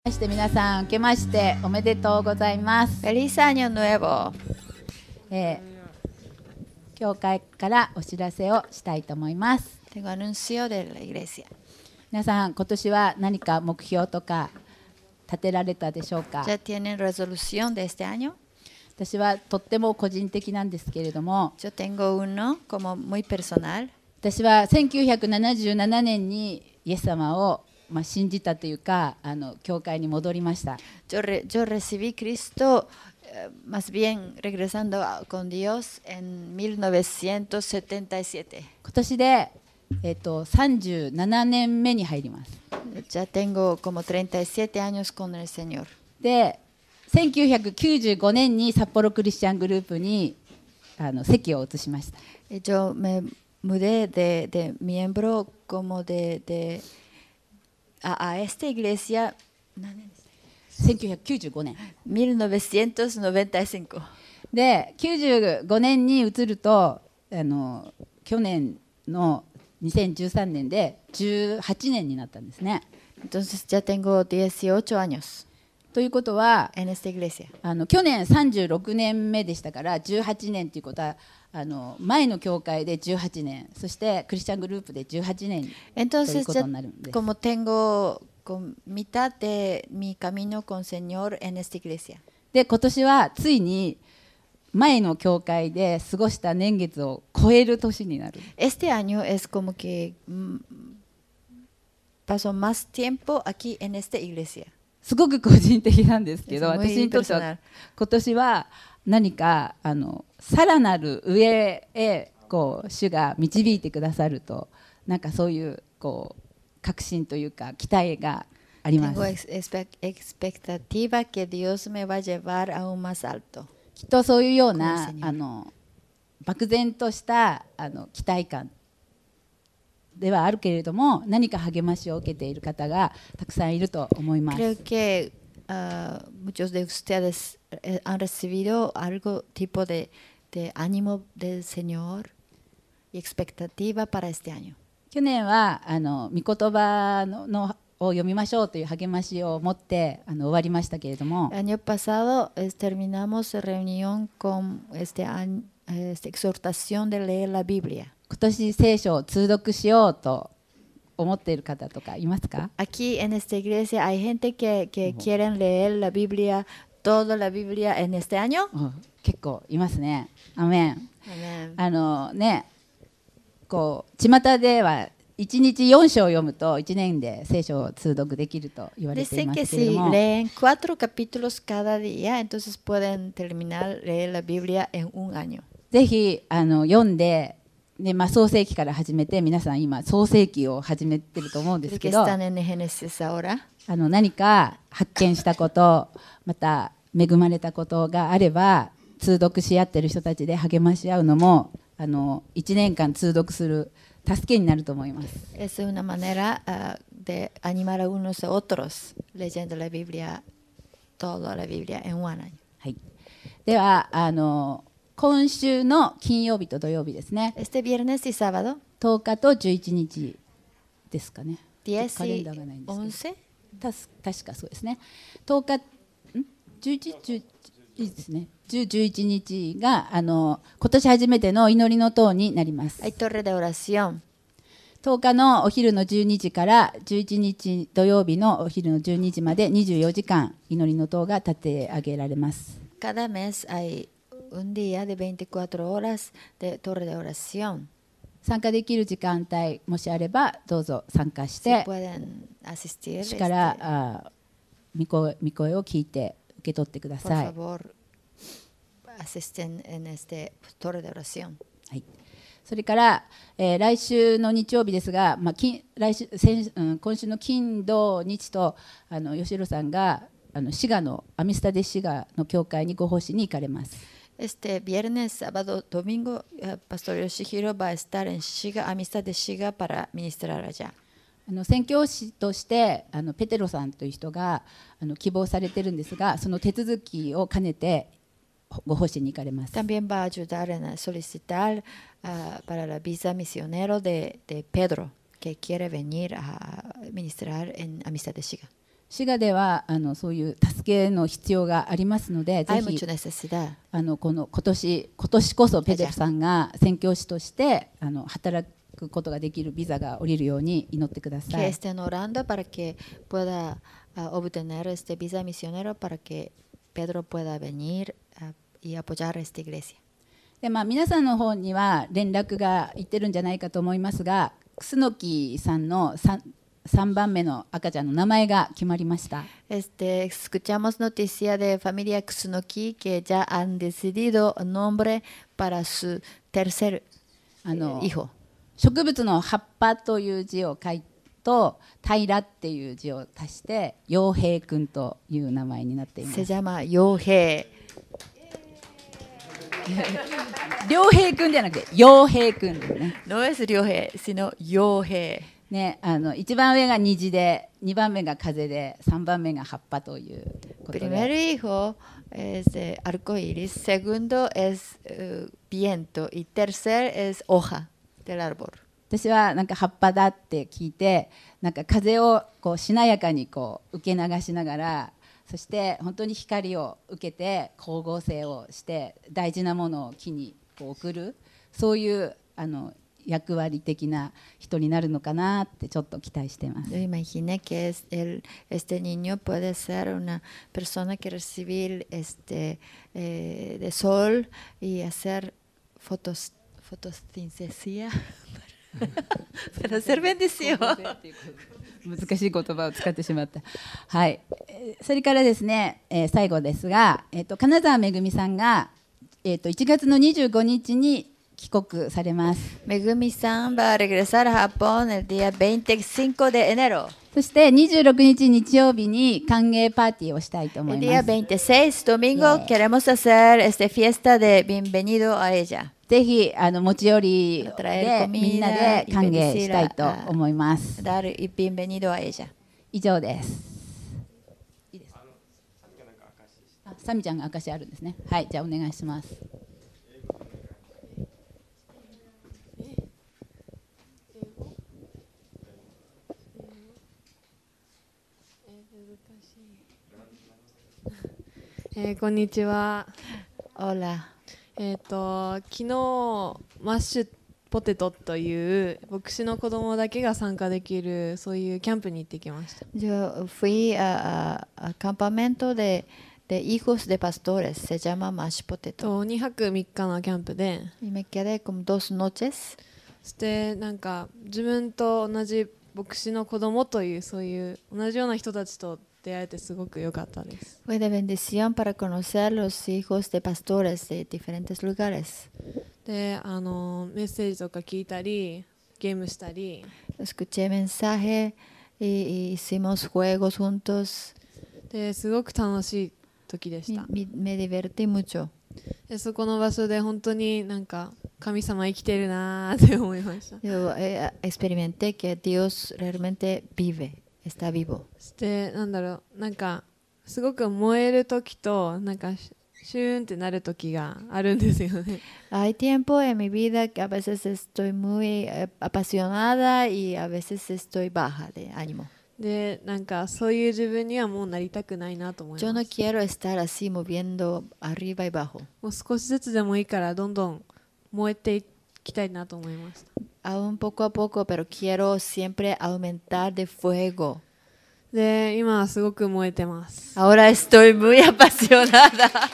して皆さん明けましておめでとうございます。 Feliz Año Nuevo. 教会からお知らせをしたいと思います。 Tengo anuncio de la iglesia. 皆さん今年は何か目標とか立てられたでしょうか。 ¿Ya tienen resolución de este año? 私はとっても個人的なんですけれども、 Yo tengo uno como muy personal. 私は1977年にイエス様を信じたというか、教会に戻りました。 Yo recibí Cristo más bien regresando con Dios en 1977. 今年で、37年目に入ります。 Ya tengo como 37 años con el Señor. で、1995年に札幌クリスチャングループに籍を移しました。 Yo me mudé de miembro como a esta iglesia 1995年 1995. で、95年に移ると去年の2013年で18年になったんですね。 Entonces ya tengo 18 años ということは en esta iglesia. 去年36年目でしたから18年ということは前の教会で18年、そしてクリスチャングループで18年という Entonces ことになるんです。 como tengo mitad de mi camino con Señor en esta iglesia. で、今年はついに前の教会で過ごした年月を超える年になる。 Este año es como que paso más tiempo aquí en esta iglesia. すごく個人的なんですけど、 Es muy 私にとっては personal. 今年は何かさらなる上へ主が導いてくださると、なんかそういう確信というか期待があります。 Tengo expectativa que Dios me va a llevar aún más alto. きっとそういうようなこの漠然とした期待感ではあるけれども、何か励ましを受けている方がたくさんいると思います。 Creo que muchos de ustedes han recibido algo tipo de ánimo del Señor y expectativa para este año. 去年は御言葉を読みましょうという励ましを持って終わりましたけれども、 El año pasado terminamos la reunión con esta exhortación de leer la Biblia. 今年聖書を通読しようと思っている方とかいますか？ Aquí en esta iglesia hay gente que quieren leer la Biblia, toda la Biblia en este año. 結構いますね。アメン。 Amén. ね、巷では1日4章読むと1年で聖書を通読できると言われてい Dicen ま que すけれど si も、 leen 4 capítulos cada día, entonces pueden terminar leer la Biblia en un año. ぜひ読んで、ね、創世記から始めて、皆さん今創世記を始めてると思うんです Los け que ど、 están en Génesis ahora, 何か発見したこと、また恵まれたことがあれば通読し合ってる人たちで励まし合うのも1年間通読する助けになると思います。 es una manera de animar a unos a otros leyendo la Biblia, toda la Biblia en un año. はい、では今週の金曜日と土曜日ですね、 Este viernes y sábado, 10日と11日ですかね。 10 カレン y ダーがないんですけど、 11, 確かそうですね。10日、11ですね。10、11日が今年初めての祈りの塔になります。 hay torre de oración. 10日のお昼の12時から11日土曜日のお昼の12時まで24時間祈りの塔が立て上げられます。 Cada mes hay un día de 24 horas de torre de oración. 参加できる時間帯もしあればどうぞ参加し Si て、 pueden asistir, 主から御声を聞いて受け取ってくだ por さい。 favor, asisten en este torre de oración. はい、それから、来週の日曜日ですが、今週の金土日と吉弘さんが滋賀のアミスタデ滋賀の教会にご奉仕に行かれます。 Este viernes, sábado, domingo, Pastor Yoshihiro va a estar en Shiga, Amistad de Shiga para ministrar allá. 宣教師としてペテロさんという人が希望されてるんですが、その手続きを兼ねてご奉仕に行かれます。 También va a ayudar en solicitar para la visa misionero de Pedro, que quiere venir a ministrar en Amistad de Shiga. 滋賀ではそういう助けの必要がありますので、ぜ Hay ひ mucha necesidad. この今年こそペデルさんが宣教師として働くことができるビザが下りるように祈ってくださ Que い。 estén orando para que pueda obtener este visa misionero para que Pedro pueda venir y apoyar esta iglesia. で皆さんの方には連絡がいってるんじゃないかと思いますが、楠木さんの3番目の赤ちゃんの名前が決まりました。 Escuchamos noticia de familia Kusunoki que ya han decidido nombre para su tercer hijo. 植物の葉っぱという字を書いと平っていう字を足して陽平くんという名前になっています。 Se llama Yohei. 良平くんじゃなくて陽平くんですね。 No es Ryohei, sino Yohei. ね、一番上が虹で、2番目が風で、3番目が葉っぱということで。 Primer hijo es arco iris, segundo es viento y tercer es hoja del árbol. 私はなんか葉っぱだって聞いて、なんか風をこうしなやかにこう受け流しながら、そして本当に光を受けて光合成をして大事なものを木にこう送る、そういう役割的な人になるのかなってちょっと期待しています。 Yo imaginé que este niño puede ser una persona que recibir de sol y hacer fotosíntesis para hacer bendición. 難しい言葉を使ってしまった。はい。それからですね、最後ですが、金沢めぐみさんが1月の25日に帰国されます。 Megumi-san va a regresar a Japón el día 25 de enero. そして26日日曜日に歓迎パーティーをしたいと思 El い día ます。 26, domingo, queremos hacer fiesta de bienvenido a ella. ぜひ持ち寄り traer でみんなで歓迎したいと思います。 Dar bienvenido a ella. 以上です。いいですか？サミちゃんが証あるんですね。はい、じゃあお願いします。 こんにちは。 Hola. 昨日マッシュポテトという牧師の子供だけが参加できるそういうキャンプに行ってきました。 Yo fui a campamento de hijos de pastores, se llama Mash Potato. 2泊3日のキャンプで、 Y me quedé como 2 noches. そしてなんか自分と同じ牧師の子供というそういう同じような人たちと出会えてすごく良かったです。 Fue de bendición para conocer los hijos de pastores de diferentes lugares. で、メッセージとか聞いたりゲームしたり、 Escuché mensaje y hicimos juegos juntos. ですごく楽しい時でした。 Me divertí mucho. でそこの場所で本当になんか神様生きてるなーって思いました。 Yo experimenté que Dios realmente vive, está vivo. そしてなんだろう、なんかすごく燃える時となんかシューンってなる時があるんですよね。 Hay tiempo en mi vida que a veces estoy muy apasionada y a veces estoy baja de ánimo. で、なんかそういう自分にはもうなりたくないなと思い Yo ま no す。 quiero estar así moviendo arriba y abajo. もう少しずつでもいいからどんどん燃えていきたいなと思いました。 Aún poco a poco, pero quiero siempre aumentar de fuego. で、今はすごく燃えてます。 Ahora estoy muy apasionada.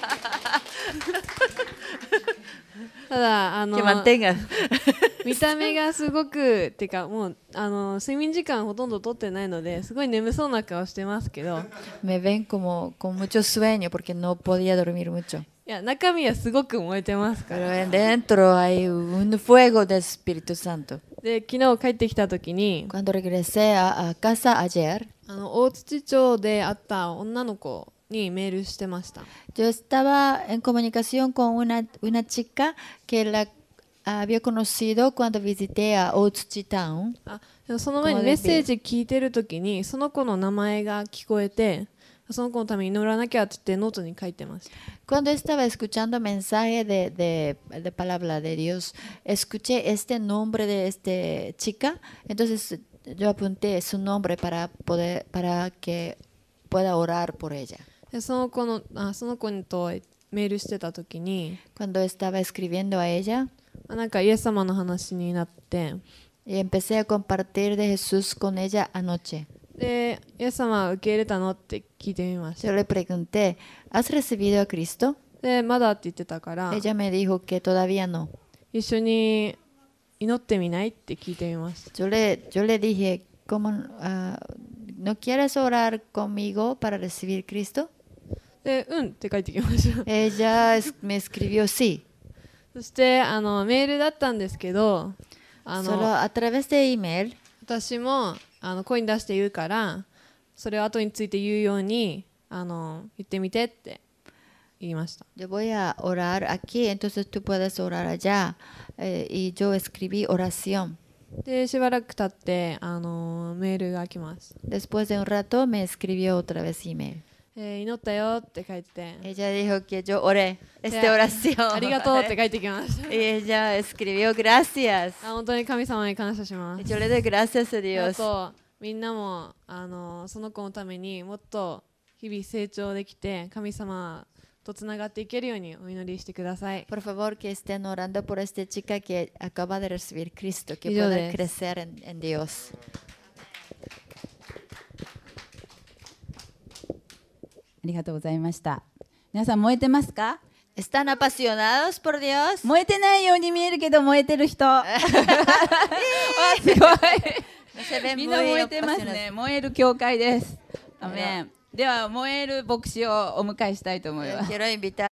ただ Que mantengas. 見た目がすごくてかもう睡眠時間ほとんど取ってないのですごい眠そうな顔してますけど、 Me ven como con mucho sueño porque no podía dormir mucho. いや中身はすごく燃えてますから。 Pero dentro hay un fuego del Espíritu Santo. で、昨日帰ってきた時に Cuando regresé a casa ayer, 大槌町で会った女の子にメールしてました。 yo estaba en comunicación con una chica que la había conocido cuando visité a Otsuchi Town. でもその前にメッセージ聞いてる時にその子の名前が聞こえて、その子のために祈らなきゃって言ってノートに書いてました。 Cuando estaba escuchando mensaje de palabra de Dios, escuché este nombre de esta chica, entonces yo apunté su nombre para que pueda orar por ella. でその子とメールしてた時に、 Cuando estaba escribiendo a ella, なんかイエス様の話になって、 y empecé a compartir de Jesús con ella anoche. でイエス様は受け入れたのって聞いてみました。 Yo le pregunté, ¿has recibido a Cristo? でまだって言ってたから、 Ella me dijo que todavía no. 一緒に祈ってみないって聞いてみました。 Yo le dije, ¿no quieres orar conmigo para recibir Cristo? でって返ってきました。 Ella me escribió sí. そしてメールだったんですけど、 Solo a través de email. 私も声に出して言うから、それを後について言うように言ってみてって言いました。 Yo voy a orar aquí, entonces tú puedes orar allá. Y yo escribí oración. でしばらく経ってメールが来ます。 Después de un rato me escribió otra vez email. 祈ったよって書いて、 Ella dijo que yo oré esta oración. ありがとうって書いてきました。 Y ella escribió gracias. 本当に神様に感謝します。 Yo le doy gracias a あ Dios. とみんなもその子のためにもっと日々成長できて、神様とつながっていけるようにお祈りしてください。 Por favor, que estén orando por esta chica que acaba de recibir Cristo, que 以上 pueda です。 crecer en Dios. ありがとうございました。皆さん燃えてますか？ ¿Están apasionados por Dios? 燃えてないように見えるけど燃えてる人。わすごい。 No se ven みんな muy 燃えてます apasionados. ね。燃える教会です。アメン。では燃える牧師をお迎えしたいと思います。 Quiero invitar